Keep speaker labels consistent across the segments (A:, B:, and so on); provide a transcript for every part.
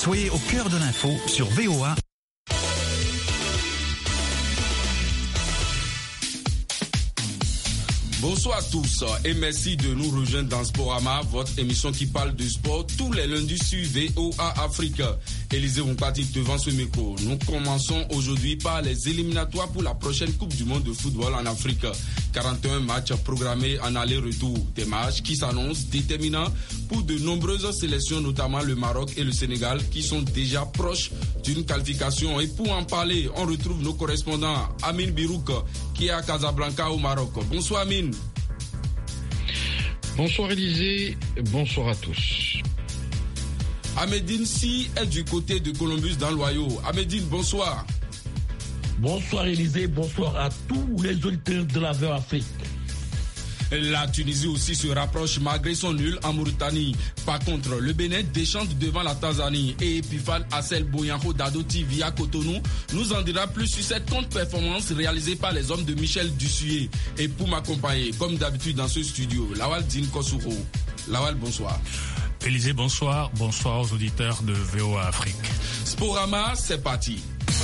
A: Soyez au cœur de l'info sur VOA.
B: Bonsoir à tous et merci de nous rejoindre dans Sporama, votre émission qui parle de sport tous les lundis sur VOA Afrique. Élisée Wonkati devant ce micro. Nous commençons aujourd'hui par les éliminatoires pour la prochaine Coupe du Monde de football en Afrique. 41 matchs programmés en aller-retour. Des matchs qui s'annoncent déterminants pour de nombreuses sélections, notamment le Maroc et le Sénégal, qui sont déjà proches d'une qualification. Et pour en parler, on retrouve nos correspondants. Amine Birouk, qui est à Casablanca au Maroc. Bonsoir Amine.
C: Bonsoir Élisée, bonsoir à tous.
B: Ahmedine Si est du côté de Columbus dans l'Ohio. Ahmedine, bonsoir.
D: Bonsoir Élisée, bonsoir à tous les auditeurs de la VOA Afrique.
B: La Tunisie aussi se rapproche malgré son nul en Mauritanie. Par contre, le Bénin déchante devant la Tanzanie et Epifan Assel Boyanho Dadoti via Cotonou nous en dira plus sur cette contre-performance réalisée par les hommes de Michel Dussuyer. Et pour m'accompagner, comme d'habitude dans ce studio, Lawal Din Kossouro. Lawal, bonsoir.
E: Élisée, bonsoir. Bonsoir aux auditeurs de VOA Afrique.
B: Sporama, c'est parti.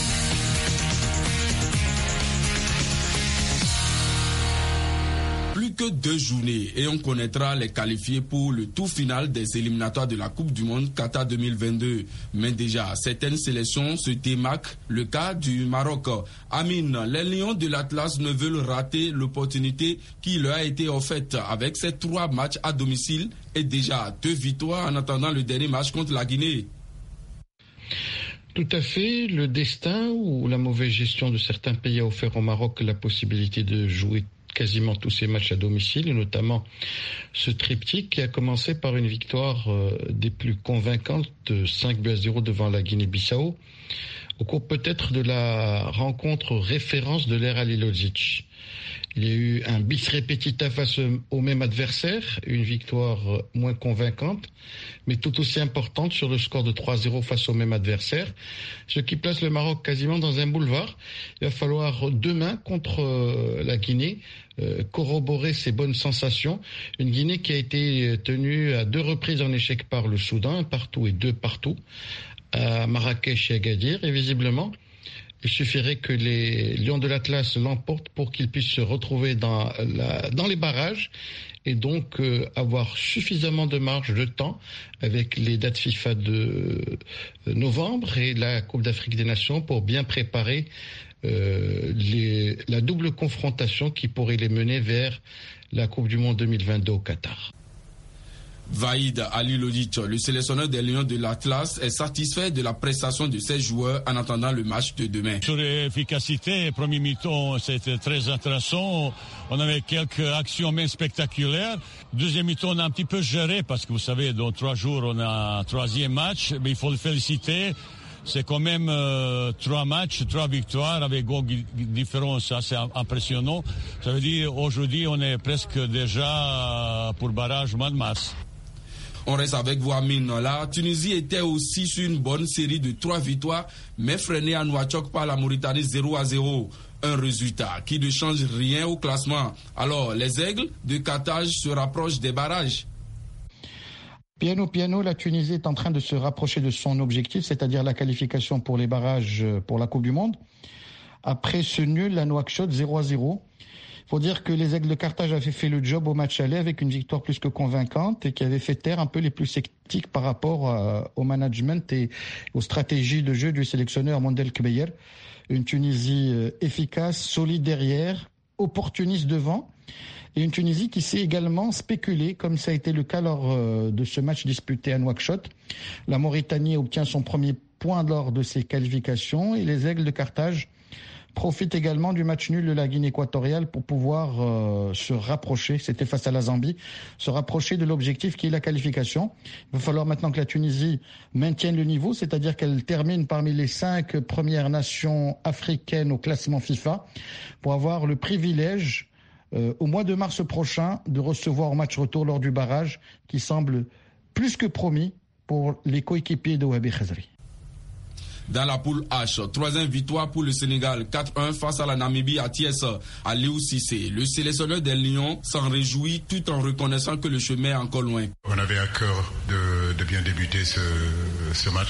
B: Plus que 2 journées et on connaîtra les qualifiés pour le tour final des éliminatoires de la Coupe du Monde Qatar 2022. Mais déjà, certaines sélections se démarquent. Le cas du Maroc. Amine, les Lions de l'Atlas ne veulent rater l'opportunité qui leur a été offerte avec ces 3 matchs à domicile et déjà 2 victoires en attendant le dernier match contre la Guinée.
C: Tout à fait. Le destin ou la mauvaise gestion de certains pays a offert au Maroc la possibilité de jouer quasiment tous ces matchs à domicile, et notamment ce triptyque qui a commencé par une victoire des plus convaincantes, 5-0 devant la Guinée-Bissau, au cours peut-être de la rencontre référence de l'ère Halilovic. Il y a eu un bis repetita face au même adversaire, une victoire moins convaincante, mais tout aussi importante sur le score de 3-0 face au même adversaire, ce qui place le Maroc quasiment dans un boulevard. Il va falloir demain contre la Guinée corroborer ses bonnes sensations. Une Guinée qui a été tenue à 2 reprises en échec par le Soudan, 1 partout et 2 partout, à Marrakech et Agadir, et visiblement il suffirait que les Lions de l'Atlas l'emportent pour qu'ils puissent se retrouver dans les barrages et donc avoir suffisamment de marge de temps avec les dates FIFA de novembre et la Coupe d'Afrique des Nations pour bien préparer la double confrontation qui pourrait les mener vers la Coupe du Monde 2022 au Qatar.
B: Vaïd Halilovic, le sélectionneur des Lions de l'Atlas, est satisfait de la prestation de ses joueurs en attendant le match de demain.
E: Sur l'efficacité, premier mi-temps, c'était très intéressant. On avait quelques actions même spectaculaires. Deuxième mi-temps, on a un petit peu géré parce que vous savez, dans 3 jours, on a un 3e match, mais il faut le féliciter. C'est quand même 3 matchs, 3 victoires avec une différence assez impressionnante. Ça veut dire aujourd'hui, on est presque déjà pour barrage au mois de mars.
B: On reste avec vous, Amine. La Tunisie était aussi sur une bonne série de 3 victoires, mais freinée à Nouakchott par la Mauritanie 0-0. Un résultat qui ne change rien au classement. Alors, les Aigles de Carthage se rapprochent des barrages.
F: Piano, la Tunisie est en train de se rapprocher de son objectif, c'est-à-dire la qualification pour les barrages pour la Coupe du Monde. Après ce nul à Nouakchott 0-0, il faut dire que les Aigles de Carthage avaient fait le job au match aller avec une victoire plus que convaincante et qui avait fait taire un peu les plus sceptiques par rapport au management et aux stratégies de jeu du sélectionneur Mondel Kbeyer. Une Tunisie efficace, solide derrière, opportuniste devant. Et une Tunisie qui sait également spéculer, comme ça a été le cas lors de ce match disputé à Nouakchott. La Mauritanie obtient son premier point lors de ses qualifications et les Aigles de Carthage profitent également du match nul de la Guinée équatoriale pour pouvoir se rapprocher, c'était face à la Zambie, se rapprocher de l'objectif qui est la qualification. Il va falloir maintenant que la Tunisie maintienne le niveau, c'est-à-dire qu'elle termine parmi les 5 premières nations africaines au classement FIFA pour avoir le privilège au mois de mars prochain de recevoir au match retour lors du barrage qui semble plus que promis pour les coéquipiers de Wabi Khazri.
B: Dans la poule H, 3e victoire pour le Sénégal, 4-1 face à la Namibie à Thiès. Aliou Cissé, le sélectionneur des Lions, s'en réjouit tout en reconnaissant que le chemin est encore loin.
G: On avait à cœur de bien débuter ce match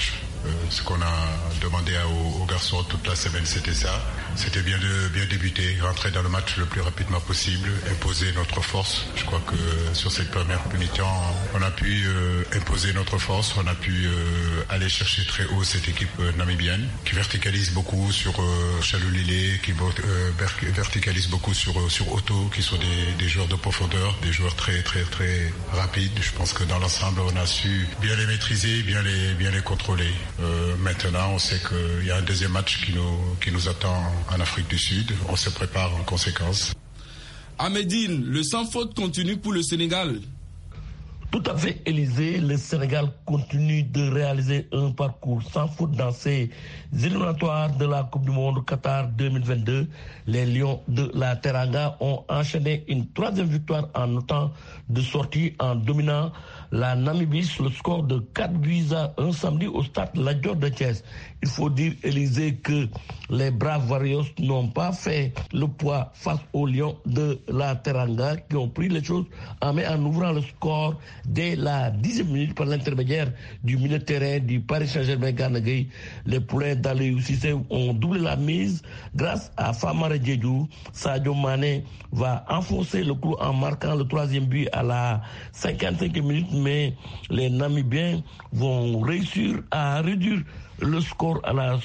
G: Ce qu'on a demandé aux garçons toute la semaine, c'était ça. C'était bien débuter, rentrer dans le match le plus rapidement possible, imposer notre force. Je crois que sur cette première mi-temps, on a pu imposer notre force, on a pu aller chercher très haut cette équipe namibienne qui verticalise beaucoup sur Chalou Lilé, qui verticalise beaucoup sur Otto, qui sont des joueurs de profondeur, des joueurs très très très rapides. Je pense que dans l'ensemble, on a su bien les maîtriser, bien les contrôler. Maintenant, on sait qu'il y a un deuxième match qui nous attend en Afrique du Sud. On se prépare en conséquence.
B: À Médine, le sans faute continue pour le Sénégal.
D: Tout à fait, Élysée. Le Sénégal continue de réaliser un parcours sans faute dans ses éliminatoires de la Coupe du Monde Qatar 2022. Les Lions de la Teranga ont enchaîné une troisième victoire en autant de sorties en dominant la Namibie sur le score de 4-1 samedi au stade Lat Dior de Thiès. Il faut dire, Élysée, que les Braves Warriors n'ont pas fait le poids face aux Lions de la Teranga qui ont pris les choses en main en ouvrant le score dès la 10e minute par l'intermédiaire du milieu de terrain du Paris Saint-Germain Gana Gueye. Les poulains d'Aliou Cissé ont doublé la mise grâce à Famara Diédhiou. Sadio Mané va enfoncer le clou en marquant le troisième but à la 55e minute, mais les Namibiens vont réussir à réduire le score à la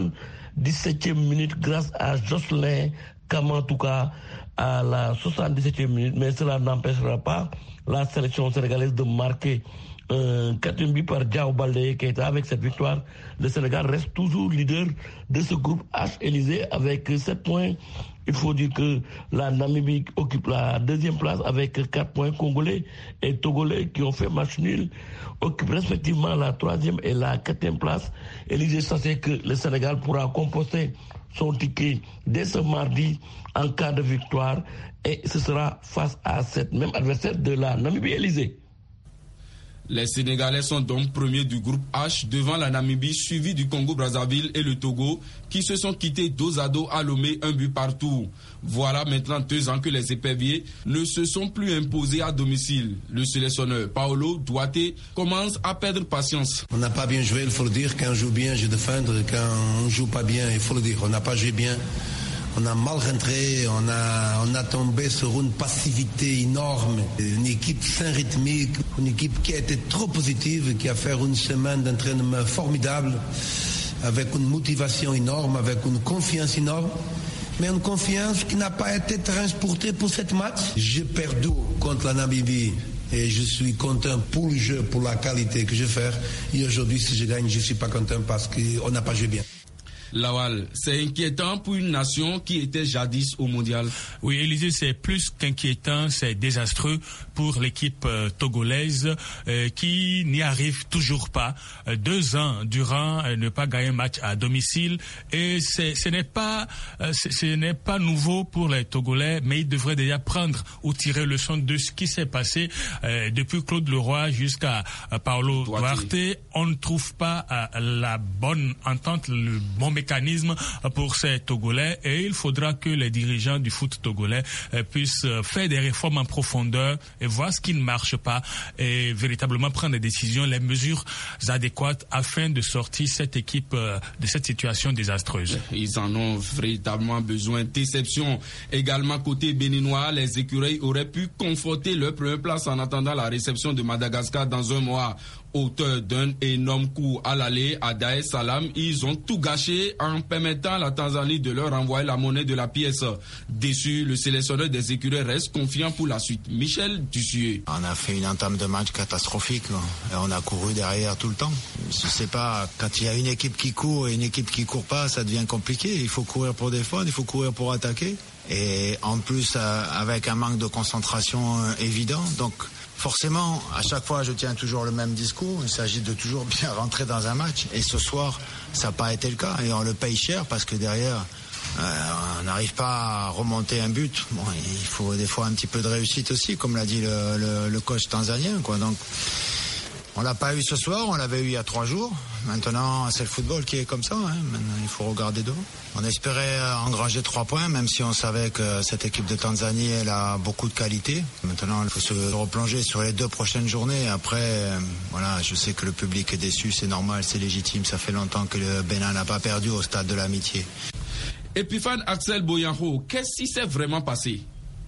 D: 77e minute grâce à Jocelyn Kamantouka à la 77e minute, mais cela n'empêchera pas la sélection sénégalaise de marquer un 4e but par Diao Baldé Keita. Avec cette victoire, le Sénégal reste toujours leader de ce groupe H Élysée avec 7 points. Il faut dire que la Namibie occupe la 2e place avec 4 points. Congolais et Togolais qui ont fait match nul occupent respectivement la 3e et la 4e place. Élysée sait que le Sénégal pourra composter son ticket dès ce mardi en cas de victoire et ce sera face à cette même adversaire de la Namibie. Élysée.
B: Les Sénégalais sont donc premiers du groupe H devant la Namibie, suivi du Congo-Brazzaville et le Togo, qui se sont quittés dos à dos à Lomé, un but partout. Voilà maintenant 2 ans que les éperviers ne se sont plus imposés à domicile. Le sélectionneur Paolo Duarte commence à perdre patience.
H: On n'a pas bien joué, il faut le dire. Quand on joue bien, je défendre. Quand on joue pas bien, il faut le dire. On n'a pas joué bien. On a mal rentré, on a tombé sur une passivité énorme, une équipe sans rythmique, une équipe qui a été trop positive, qui a fait une semaine d'entraînement formidable, avec une motivation énorme, avec une confiance énorme, mais une confiance qui n'a pas été transportée pour cette match. J'ai perdu contre la Namibie. Et je suis content pour le jeu, pour la qualité que je fais. Et aujourd'hui, si je gagne, je ne suis pas content parce qu'on n'a pas joué bien.
B: Lawal, c'est inquiétant pour une nation qui était jadis au mondial.
I: Oui, Élysée, c'est plus qu'inquiétant, c'est désastreux pour l'équipe togolaise qui n'y arrive toujours pas. 2 ans durant ne pas gagner un match à domicile et ce n'est pas nouveau pour les Togolais, mais ils devraient déjà prendre ou tirer leçon de ce qui s'est passé depuis Claude Leroy jusqu'à Paolo Duarte. On ne trouve pas la bonne entente, le bon mécanisme pour ces Togolais et il faudra que les dirigeants du foot togolais puissent faire des réformes en profondeur et voir ce qui ne marche pas et véritablement prendre des décisions, les mesures adéquates afin de sortir cette équipe de cette situation désastreuse.
B: Ils en ont véritablement besoin. Déception également côté béninois, les écureuils auraient pu conforter leur première place en attendant la réception de Madagascar dans un mois. Auteur d'un énorme coup à l'aller à Dar es Salaam, ils ont tout gâché en permettant à la Tanzanie de leur envoyer la monnaie de la pièce. Déçu, le sélectionneur des écureuils reste confiant pour la suite. Michel Dussuet.
J: On a fait une entame de match catastrophique et on a couru derrière tout le temps. Je sais pas, quand il y a une équipe qui court et une équipe qui court pas, ça devient compliqué. Il faut courir pour défendre, il faut courir pour attaquer. Et en plus, avec un manque de concentration évident, donc forcément, à chaque fois, je tiens toujours le même discours. Il s'agit de toujours bien rentrer dans un match. Et ce soir, ça n'a pas été le cas. Et on le paye cher parce que derrière, on n'arrive pas à remonter un but. Bon, il faut des fois un petit peu de réussite aussi, comme l'a dit le coach tanzanien, quoi. Donc, On l'a pas eu ce soir, on l'avait eu il y a 3 jours. Maintenant, c'est le football qui est comme ça. Maintenant, il faut regarder devant. On espérait engranger 3 points, même si on savait que cette équipe de Tanzanie, elle a beaucoup de qualité. Maintenant, il faut se replonger sur les 2 prochaines journées. Après, voilà, je sais que le public est déçu, c'est normal, c'est légitime. Ça fait longtemps que le Bénin n'a pas perdu au stade de l'amitié.
B: Epiphane Axel Boyanho, qu'est-ce qui s'est vraiment passé?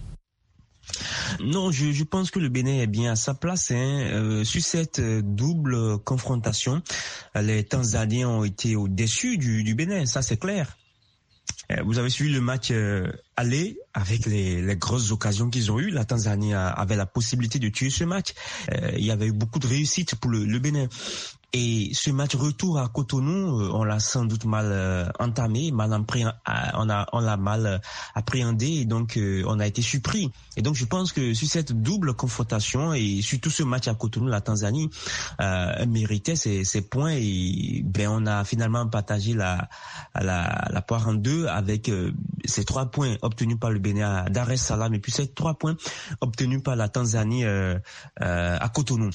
K: Non, je pense que le Bénin est bien à sa place. Sur cette double confrontation, les Tanzaniens ont été au-dessus du Bénin, ça c'est clair. Vous avez suivi le match aller avec les grosses occasions qu'ils ont eues. La Tanzanie avait la possibilité de tuer ce match. Il y avait eu beaucoup de réussite pour le Bénin. Et ce match retour à Cotonou, on l'a sans doute mal entamé, on l'a mal appréhendé, et donc on a été surpris. Et donc je pense que sur cette double confrontation et surtout ce match à Cotonou, la Tanzanie méritait ses points, et on a finalement partagé la poire en deux avec ces 3 points obtenus par le Bénin à Dar es Salaam et puis ces 3 points obtenus par la Tanzanie à Cotonou.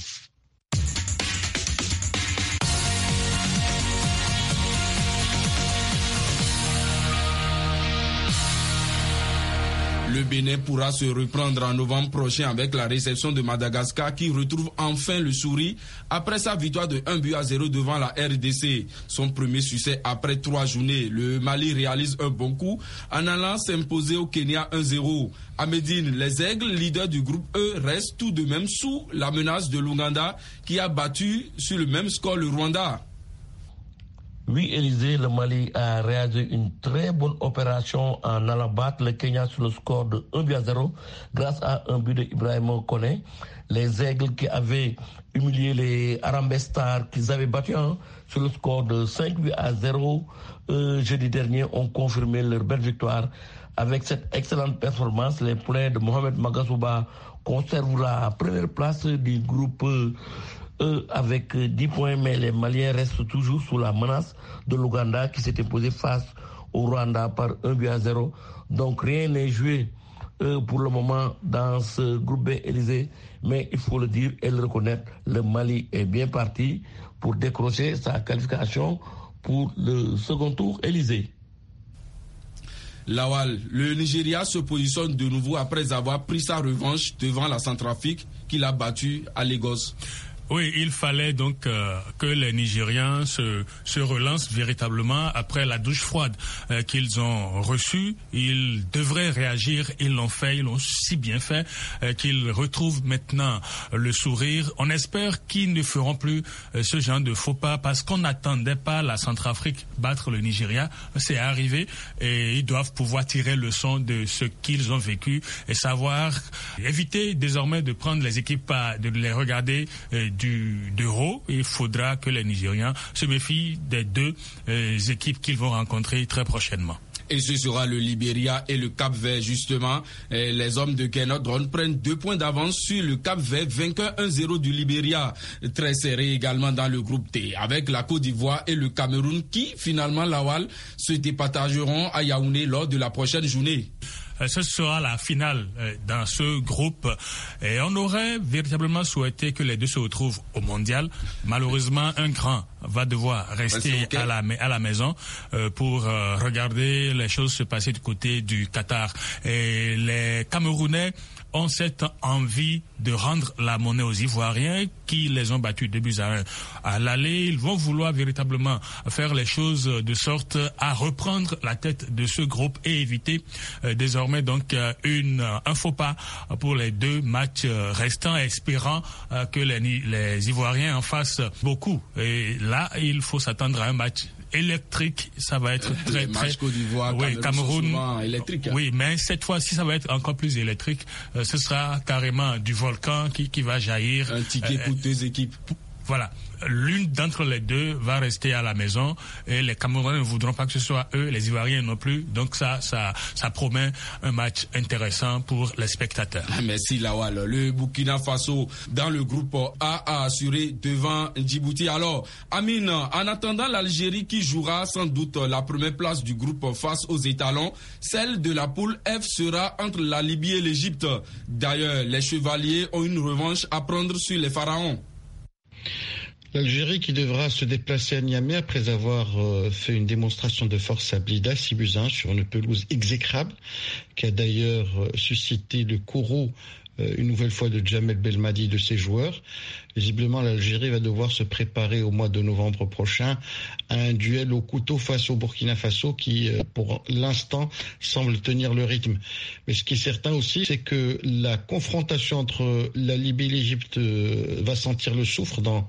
B: Le Bénin pourra se reprendre en novembre prochain avec la réception de Madagascar qui retrouve enfin le sourire après sa victoire de 1-0 devant la RDC. Son premier succès après 3 journées. Le Mali réalise un bon coup en allant s'imposer au Kenya 1-0. À Médine, les Aigles, leaders du groupe E, restent tout de même sous la menace de l'Ouganda qui a battu sur le même score le Rwanda.
D: Oui, Élysée, le Mali a réalisé une très bonne opération en allant battre le Kenya sur le score de 1-0 grâce à un but d'Ibrahima Koné. Les Aigles qui avaient humilié les Harambee Stars qu'ils avaient battus sur le score de 5-0 jeudi dernier ont confirmé leur belle victoire. Avec cette excellente performance, les poulains de Mohamed Magazouba conservent la première place du groupe avec 10 points, mais les Maliens restent toujours sous la menace de l'Ouganda qui s'était posé face au Rwanda par 1-0. Donc rien n'est joué pour le moment dans ce groupe B, Élysée, mais il faut le dire et le reconnaître, le Mali est bien parti pour décrocher sa qualification pour le second tour, Élysée.
B: Lawal, le Nigeria se positionne de nouveau après avoir pris sa revanche devant la Centrafrique qu'il a battue à Lagos.
I: Oui, il fallait donc que les Nigérians se relancent véritablement après la douche froide qu'ils ont reçue. Ils devraient réagir, ils l'ont fait, ils l'ont si bien fait qu'ils retrouvent maintenant le sourire. On espère qu'ils ne feront plus ce genre de faux pas parce qu'on n'attendait pas la Centrafrique battre le Nigeria. C'est arrivé et ils doivent pouvoir tirer leçon de ce qu'ils ont vécu et savoir éviter désormais de prendre les équipes, de les regarder de haut. Il faudra que les Nigérians se méfient des 2 équipes qu'ils vont rencontrer très prochainement.
B: Et ce sera le Libéria et le Cap-Vert justement. Les hommes de Kenneth Drone prennent 2 points d'avance sur le Cap-Vert, vainqueur 1-0 du Libéria. Très serré également dans le groupe T, avec la Côte d'Ivoire et le Cameroun qui finalement, Lawal, se départageront à Yaoundé lors de la prochaine journée.
I: Ce sera la finale dans ce groupe et on aurait véritablement souhaité que les 2 se retrouvent au mondial. Malheureusement, un grand va devoir rester à la maison pour regarder les choses se passer du côté du Qatar. Et les Camerounais ont cette envie de rendre la monnaie aux Ivoiriens qui les ont battus 2-1 à l'aller. Ils vont vouloir véritablement faire les choses de sorte à reprendre la tête de ce groupe et éviter désormais donc un faux pas pour les 2 matchs restants, espérant que les Ivoiriens en fassent beaucoup. Et là, il faut s'attendre à un match électrique, ça va être très
B: Côte d'Ivoire,
I: oui, Cameroun
B: électrique.
I: Oui, mais cette fois-ci ça va être encore plus électrique. Ce sera carrément du volcan qui va jaillir.
B: Un ticket pour 2 équipes.
I: Voilà. L'une d'entre les 2 va rester à la maison et les Camerounais ne voudront pas que ce soit eux, les Ivoiriens non plus. Donc ça promet un match intéressant pour les spectateurs.
B: Merci Lawal. Le Burkina Faso dans le groupe A a assuré devant Djibouti. Alors, Amine, en attendant l'Algérie qui jouera sans doute la première place du groupe face aux étalons, celle de la poule F sera entre la Libye et l'Égypte. D'ailleurs, les Chevaliers ont une revanche à prendre sur les Pharaons.
C: L'Algérie qui devra se déplacer à Niamey après avoir fait une démonstration de force à Blida, 6-1 sur une pelouse exécrable, qui a d'ailleurs suscité le courroux une nouvelle fois de Djamel Belmadi de ses joueurs. Visiblement, l'Algérie va devoir se préparer au mois de novembre prochain à un duel au couteau face au Burkina Faso qui, pour l'instant, semble tenir le rythme. Mais ce qui est certain aussi, c'est que la confrontation entre la Libye et l'Égypte va sentir le soufre dans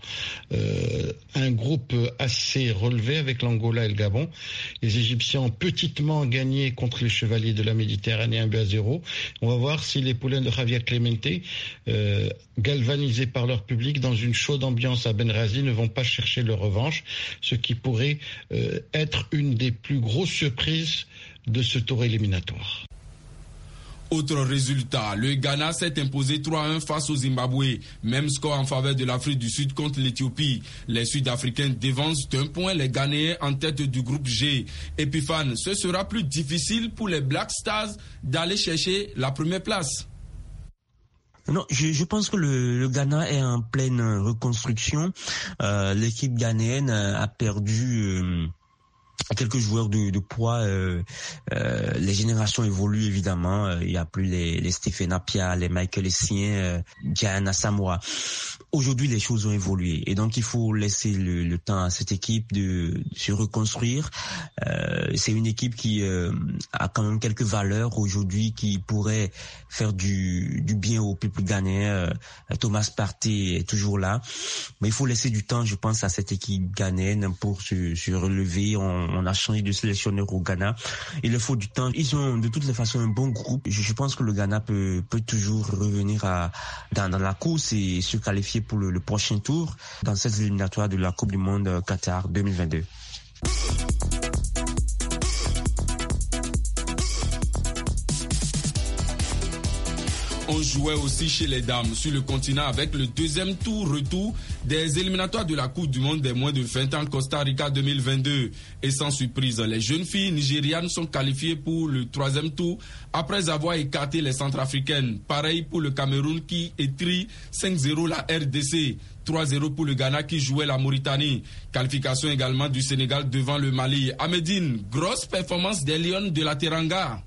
C: un groupe assez relevé avec l'Angola et le Gabon. Les Égyptiens ont petitement gagné contre les Chevaliers de la Méditerranée 1-0. On va voir si les poulains de Javier Clemente, galvanisés par leur public dans une chaude ambiance à Benghazi, ne vont pas chercher leur revanche, ce qui pourrait être une des plus grosses surprises de ce tour éliminatoire.
B: Autre résultat, le Ghana s'est imposé 3-1 face au Zimbabwe. Même score en faveur de l'Afrique du Sud contre l'Éthiopie. Les Sud-Africains dévancent d'un point les Ghanéens en tête du groupe G. Epiphane, ce sera plus difficile pour les Black Stars d'aller chercher la première place.
K: Non, je pense que le Ghana est en pleine reconstruction. L'équipe ghanéenne a perdu quelques joueurs de poids. Les générations évoluent évidemment. Il n'y a plus les Stephen Appiah, les Michael Essien, Gianna Samoa. Aujourd'hui, les choses ont évolué et donc il faut laisser le temps à cette équipe de se reconstruire. C'est une équipe qui a quand même quelques valeurs aujourd'hui qui pourrait faire du bien au peuple ghanéen. Thomas Partey est toujours là, mais il faut laisser du temps, je pense, à cette équipe ghanéenne pour se relever. On a changé de sélectionneur au Ghana. Il leur faut du temps. Ils ont de toutes les façons un bon groupe. Je pense que le Ghana peut toujours revenir dans la course et se qualifier pour le prochain tour dans cette éliminatoire de la Coupe du Monde Qatar 2022.
B: On jouait aussi chez les dames sur le continent avec le deuxième retour des éliminatoires de la Coupe du Monde des moins de 20 ans Costa Rica 2022. Et sans surprise, les jeunes filles nigérianes sont qualifiées pour le troisième tour après avoir écarté les centrafricaines. Pareil pour le Cameroun qui étrie 5-0 la RDC. 3-0 pour le Ghana qui jouait la Mauritanie. Qualification également du Sénégal devant le Mali. Amédine, grosse performance des Lions de la Teranga.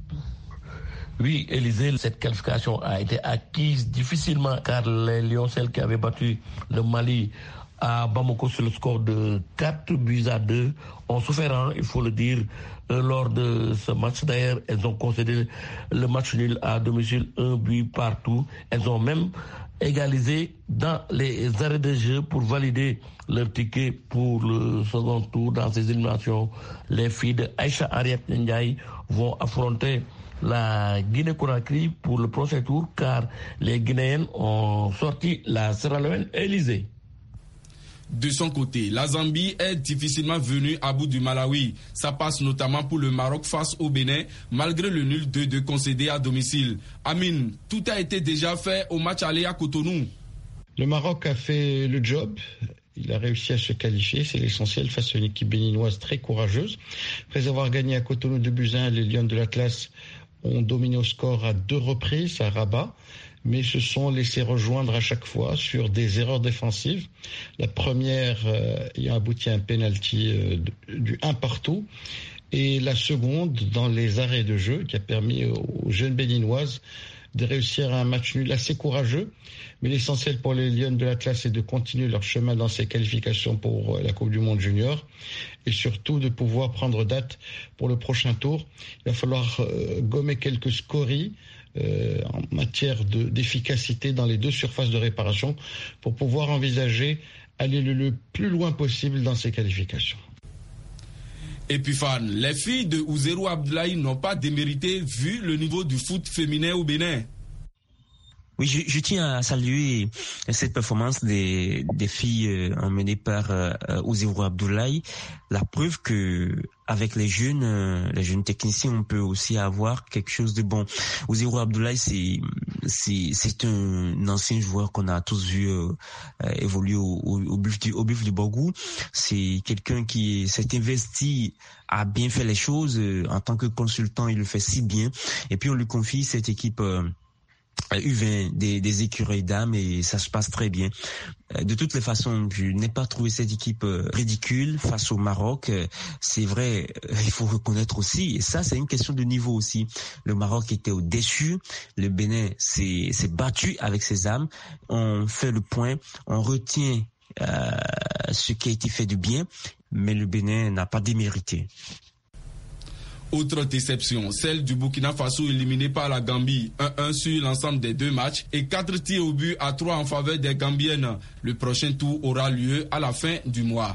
D: Oui, Élisée, cette qualification a été acquise difficilement car les Lions, celles qui avaient battu le Mali à Bamako sur le score de 4-2, ont souffert, il faut le dire, lors de ce match. D'ailleurs, elles ont concédé le match nul à domicile, 1 but partout. Elles ont même égalisé dans les arrêts de jeu pour valider leur ticket pour le second tour dans ces éliminations. Les filles de Aïcha Ariat Ndiaye vont affronter la Guinée-Conakry pour le prochain tour car les Guinéennes ont sorti la Sierra Leone Élysée.
B: De son côté, la Zambie est difficilement venue à bout du Malawi. Ça passe notamment pour le Maroc face au Bénin, malgré le nul 2-2 concédé à domicile. Amine, tout a été déjà fait au match aller à Cotonou.
C: Le Maroc a fait le job. Il a réussi à se qualifier, c'est l'essentiel, face à une équipe béninoise très courageuse. Après avoir gagné à Cotonou 2-1, les Lions de l'Atlas ont dominé au score à 2 reprises à Rabat, mais se sont laissés rejoindre à chaque fois sur des erreurs défensives. La première ayant abouti à un penalty du 1 partout, et la seconde dans les arrêts de jeu qui a permis aux jeunes béninoises de réussir un match nul assez courageux. Mais l'essentiel pour les Lions de l'Atlas, c'est de continuer leur chemin dans ces qualifications pour la Coupe du Monde Junior et surtout de pouvoir prendre date pour le prochain tour. Il va falloir gommer quelques scories en matière d'efficacité dans les deux surfaces de réparation pour pouvoir envisager aller le plus loin possible dans ces qualifications.
B: Epiphane, les filles de Ouzérou Abdoulaye n'ont pas démérité vu le niveau du foot féminin au Bénin.
K: Oui, je tiens à saluer cette performance des filles emmenées par Ouzérou Abdoulaye. La preuve que avec les jeunes techniciens, on peut aussi avoir quelque chose de bon. Ouzérou Abdoulaye, c'est un ancien joueur qu'on a tous vu évoluer au Buff du Borgou. C'est quelqu'un qui s'est investi, a bien fait les choses. En tant que consultant, il le fait si bien. Et puis on lui confie cette équipe U20 des écureuils d'âme et ça se passe très bien. De toutes les façons, je n'ai pas trouvé cette équipe ridicule face au Maroc. C'est vrai, il faut reconnaître aussi, et ça c'est une question de niveau aussi. Le Maroc était au-dessus, le Bénin s'est battu avec ses âmes. On fait le point, on retient ce qui a été fait de bien, mais le Bénin n'a pas démérité.
B: Autre déception, celle du Burkina Faso éliminé par la Gambie, 1-1 sur l'ensemble des 2 matchs et 4 tirs au but à 3 en faveur des Gambiennes. Le prochain tour aura lieu à la fin du mois.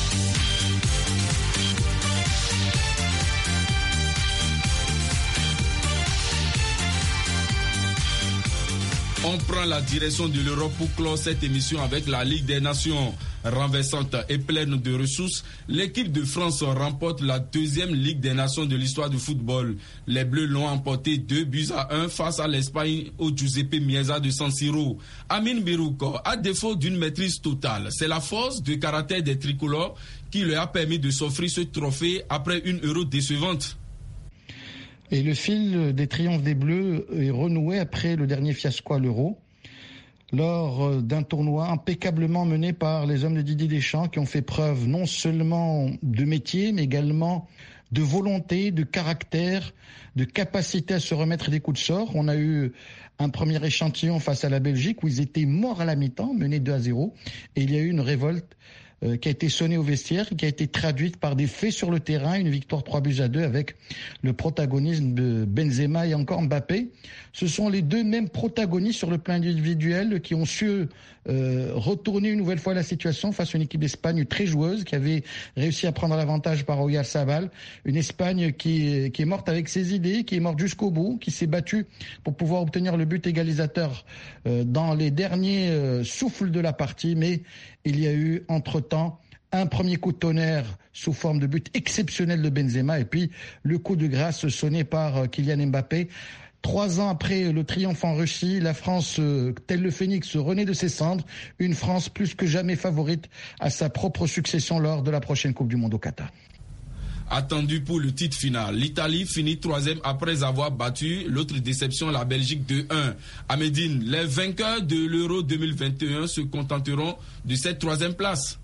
B: On prend la direction de l'Europe pour clore cette émission avec la Ligue des Nations. Renversante et pleine de ressources, l'équipe de France remporte la 2e Ligue des Nations de l'histoire du football. Les Bleus l'ont emporté 2-1 face à l'Espagne au Giuseppe Meazza de San Siro. Amine Birouk, à défaut d'une maîtrise totale, c'est la force de caractère des tricolores qui leur a permis de s'offrir ce trophée après une Euro décevante.
F: Et le fil des triomphes des Bleus est renoué après le dernier fiasco à l'Euro, lors d'un tournoi impeccablement mené par les hommes de Didier Deschamps qui ont fait preuve non seulement de métier, mais également de volonté, de caractère, de capacité à se remettre des coups de sort. On a eu un premier échantillon face à la Belgique où ils étaient morts à la mi-temps, menés 2-0, et il y a eu une révolte qui a été sonnée au vestiaire, qui a été traduite par des faits sur le terrain, une victoire 3-2 avec le protagonisme de Benzema et encore Mbappé. Ce sont les 2 mêmes protagonistes sur le plan individuel qui ont su retourner une nouvelle fois la situation face à une équipe d'Espagne très joueuse qui avait réussi à prendre l'avantage par Oyarzabal. Une Espagne qui est morte avec ses idées, qui est morte jusqu'au bout, qui s'est battue pour pouvoir obtenir le but égalisateur dans les derniers souffles de la partie, mais il y a eu entre-temps un premier coup de tonnerre sous forme de but exceptionnel de Benzema et puis le coup de grâce sonné par Kylian Mbappé. 3 ans après le triomphe en Russie, la France, tel le phénix, renaît de ses cendres. Une France plus que jamais favorite à sa propre succession lors de la prochaine Coupe du Monde au Qatar.
B: Attendu pour le titre final, l'Italie finit 3e après avoir battu l'autre déception, la Belgique 2-1. À Médine, les vainqueurs de l'Euro 2021 se contenteront de cette 3e place.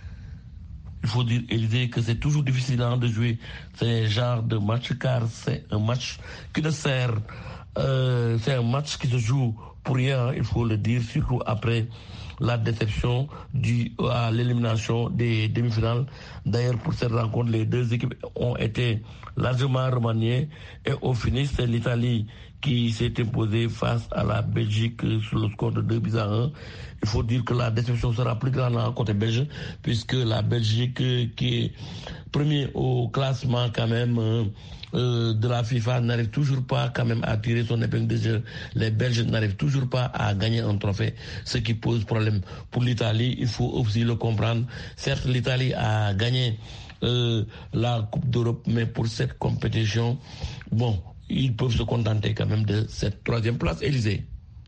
D: Il faut dire, Élisée, que c'est toujours difficile de jouer ce genre de match car c'est un match qui ne sert, c'est un match qui se joue pour rien, il faut le dire, surtout après la déception due à l'élimination des demi-finales. D'ailleurs, pour cette rencontre, les 2 équipes ont été largement remaniées et au finish, c'est l'Italie qui s'est imposée face à la Belgique sur le score de 2-1. Il faut dire que la déception sera plus grande côté belge, puisque la Belgique, qui est premier au classement quand même de la FIFA, n'arrive toujours pas quand même à tirer son épingle de jeu. Les Belges n'arrivent toujours pas à gagner un trophée, ce qui pose problème pour l'Italie. Il faut aussi le comprendre. Certes, l'Italie a gagné la Coupe d'Europe, mais pour cette compétition, bon, ils peuvent se contenter quand même de cette 3e place, Élysée.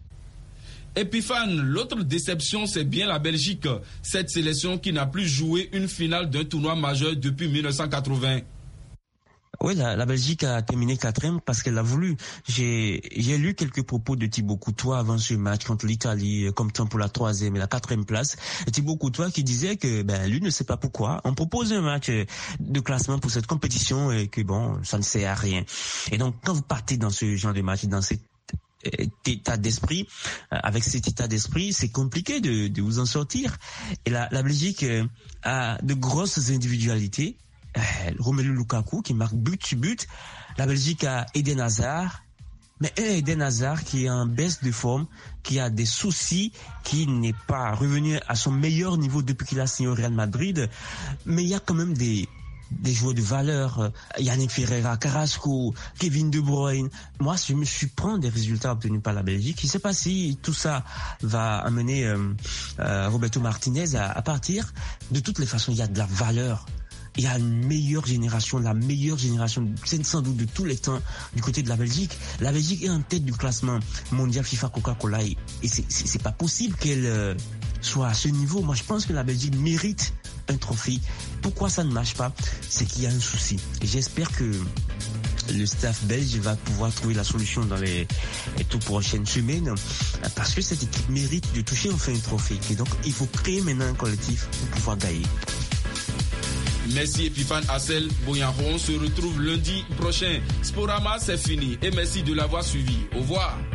B: Epiphane, l'autre déception, c'est bien la Belgique. Cette sélection qui n'a plus joué une finale d'un tournoi majeur depuis 1980.
K: Oui, la Belgique a terminé 4e parce qu'elle a voulu. J'ai lu quelques propos de Thibaut Courtois avant ce match contre l'Italie, comme temps pour la 3e et la 4e place. Et Thibaut Courtois qui disait que lui ne sait pas pourquoi on propose un match de classement pour cette compétition et que bon, ça ne sert à rien. Et donc quand vous partez dans ce genre de match, dans cet état d'esprit, avec cet état d'esprit, c'est compliqué de vous en sortir. Et la Belgique a de grosses individualités. Romelu Lukaku qui marque but sur but. La Belgique a Eden Hazard, mais un Eden Hazard qui est en baisse de forme, qui a des soucis, qui n'est pas revenu à son meilleur niveau depuis qu'il a signé au Real Madrid. Mais il y a quand même des joueurs de valeur, Yannick Ferreira, Carrasco, Kevin De Bruyne. Moi, je me surprends des résultats obtenus par la Belgique. Je ne sais pas si tout ça va amener Roberto Martinez à partir. De toutes les façons, il y a de la valeur. Il y a une meilleure génération, la meilleure génération, c'est sans doute de tous les temps du côté de la Belgique. La Belgique est en tête du classement mondial FIFA Coca-Cola et c'est pas possible qu'elle soit à ce niveau. Moi, je pense que la Belgique mérite un trophée. Pourquoi ça ne marche pas? C'est qu'il y a un souci. Et j'espère que le staff belge va pouvoir trouver la solution dans les toutes prochaines semaines, parce que cette équipe mérite de toucher enfin un trophée. Et donc, il faut créer maintenant un collectif pour pouvoir gagner.
B: Merci Epiphane Assel Boyanron. On se retrouve lundi prochain. Sporama, c'est fini et merci de l'avoir suivi. Au revoir.